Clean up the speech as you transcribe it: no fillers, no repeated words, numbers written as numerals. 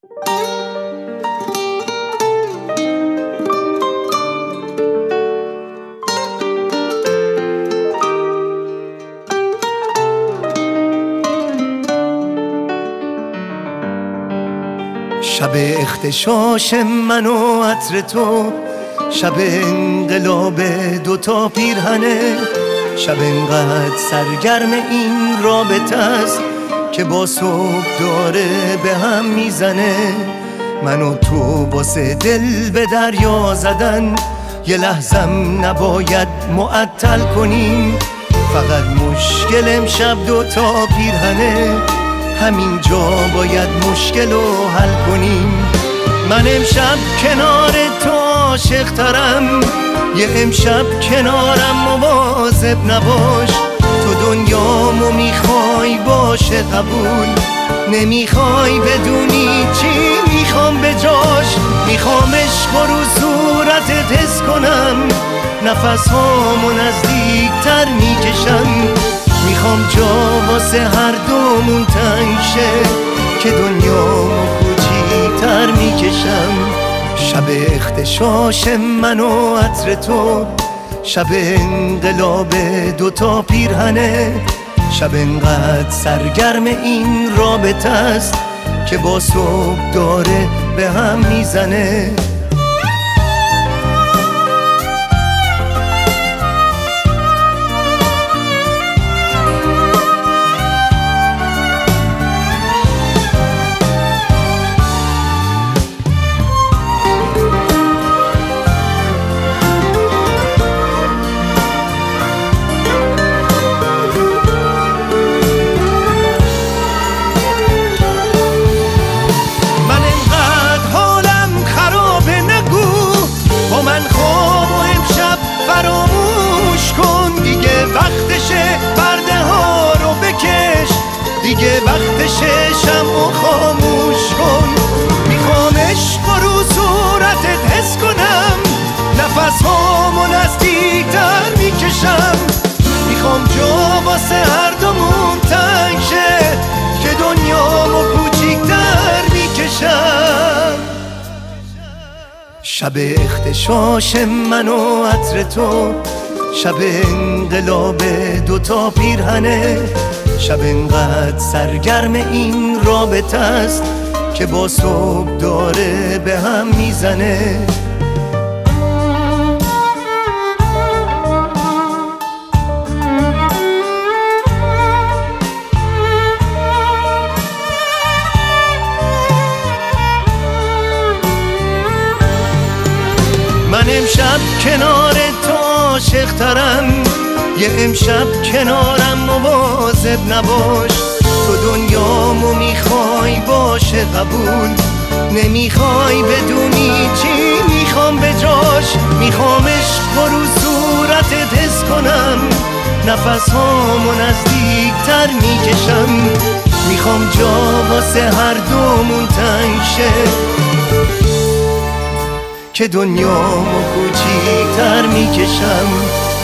شب اختشاش من و عطر تو، شب انقلاب دوتا پیرهنه، شب انقدر سرگرم این رابطه است که با صبح داره به هم میزنه. من و تو واسه دل به دریا زدن یه لحظم نباید معطل کنیم. فقط مشکل امشب دوتا پیرهنه، همینجا باید مشکل رو حل کنیم. من امشب کنار تو عاشق ترم، یه امشب کنارم مواظب نباش. تو دنیامو میخوای باشه قبول، نمیخوای بدونی چی میخوام به جاش. میخوام عشق رو صورتت حس کنم، نفس هامو نزدیک تر میکشم. میخوام جا واسه هر دومون تنگ شه که دنیامو کوچیک‌تر میکشم. شب اختشاش من و عطر تو، شب انقلاب دوتا پیرهنه، شب انقدر سرگرم این رابطه است که با صبح داره به هم میزنه. دیگه وقتشه شمعو خاموش کن. میخوام عشق رو صورتت حس کنم، نفس هامو نزدیک‌تر میکشم. میخوام جا واسه هر دومون تنگ شه که دنیامو کوچیک‌تر میکشم. شب اختشاش من و عطر تو، شب انقلاب دوتا پیرهنه، شب انقدر سرگرم این رابطه است که با صبح داره به هم میزنه. من امشب کنار تو عاشق ترم، یه امشب کنارم مواظب نباش. تو دنیامو میخوای باشه قبول، نمیخوای بدونی چی میخوام به جاش. میخوام عشق رو صورتت حس کنم، نفس هامو نزدیک‌تر میکشم. میخوام جا واسه هر دومون تنگ شه که دنیامو کوچیک‌تر میکشم.